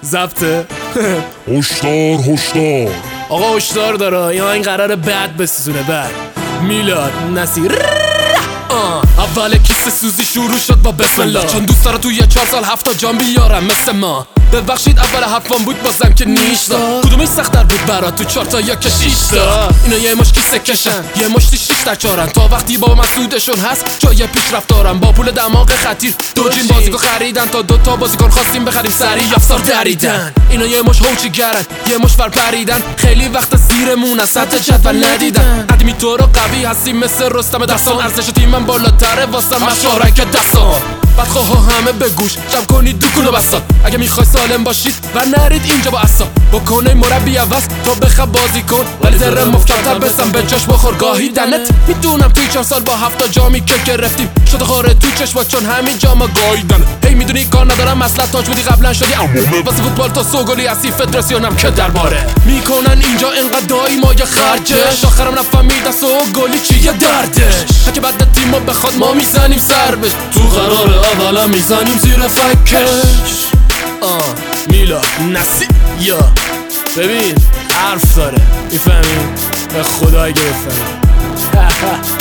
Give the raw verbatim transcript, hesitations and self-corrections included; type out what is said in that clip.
ضبطه. هشدار هشدار آقا هشدار داره، یا این قراره بد بسوزونه. بد میلاد نصیر. آه. اول کیسه سوزی شروع شد با بسم الله، چون دوست داره توی چهار سال هفتا جام بیارم مثل ما. ببخشید اول حرفم بود بازم که نیشتا، کدومش سخت‌تر بود برات تو چهار تا یا که شش تا؟ اینا یه مش کیسه کشن، یه مشتی شش در چارن، تا وقتی با مسعودشون هست جای پیشرفت دارن. با پول دماغ خطیر دو جین بازیکن خریدن، تا دو تا بازیکن خواستیم بخریم سریع افسار دریدن. اینا یه مش هوچی گرن، یه مش ور پریدن، خیلی وقت زیرمون از سطح جدول ندیدن. قدیمی تو رو قوی هستیم مثل رستم دستان، ارزش تیمم بالاتره واسه مشارک دستان. بدخواه همه به گوش جمع کنید دکونو بسا، اگه میخوای سالم باشید و نرید اینجا با اصا. بکنه مربی عوض تا بخواب بازی کن، ولی ذره محکم‌تر بزن به جاش بخور گاهی دنت. میدونم توی چهار سال با هفتا جامی که گرفتیم شده خاره تو چشما، چون همین جاما گاییدن. هی میدونی کار ندارم اصلا تاج بودی قبلا شدی عمومه، واسه فوتبال تا سوگلی هستی فدراسیونم که درباره میکنن اینجا انقدر دایی ما یا خرجش، آخرم نفهمیدن سوگلی چیه دردش. اگه بعد تیمو بخواد ما میزنیم سر بش، تو قراره اولا میزنیم زیر فکش. آه میلاد نصیر. یا ببین حرف داره، میفهمی؟ به خدا اگه بفهمی.